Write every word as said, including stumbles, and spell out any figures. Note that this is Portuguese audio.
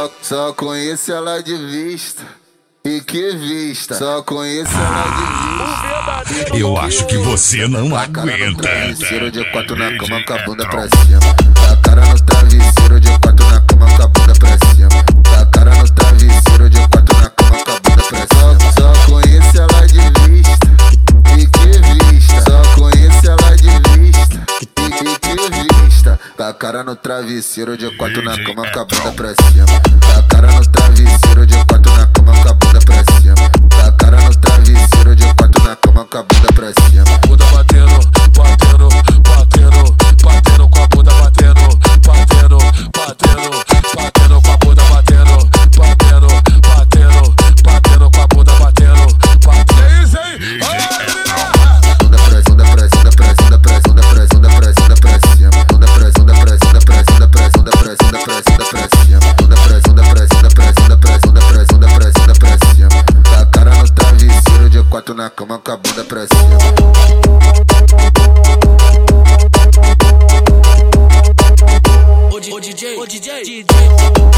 Só, só conheço ela de vista. E que vista, só conheço ela de vista. Eu acho que você não aguenta. Travesseiro de quatro na cama com a bunda pra cima. Tá cara no travesseiro de quatro na cama com a bunda pra cima. Tá cara no travesseiro de quatro na cama com a bunda pra cima. Só conheço ela de vista. E que vista, só conheço ela de vista. E, e que vista. Tá cara no travesseiro de quatro na cama com a bunda pra cima. Tá cara no travesseiro de quatro na cama com a bunda pra cima. Tá cara no travesseiro de quatro na cama com a bunda pra cima. Bunda batendo, batendo, batendo, batendo com a bunda batendo, batendo, batendo, batendo com a bunda batendo, batendo, batendo, batendo com a bunda batendo, batendo. É isso aí! Bunda pra bunda pra bunda pra bunda pra bunda pra bunda pra bunda pra cima. Bunda pra bunda pra bunda pra bunda pra bunda pra bunda pra bunda pra cima. Bunda pra bunda pra bunda pra bunda pra bunda pra bunda pra bunda pra cima. Tá cara no travesseiro de quatro na cama com a bunda pra cima. Ô D J, ô D J, D J.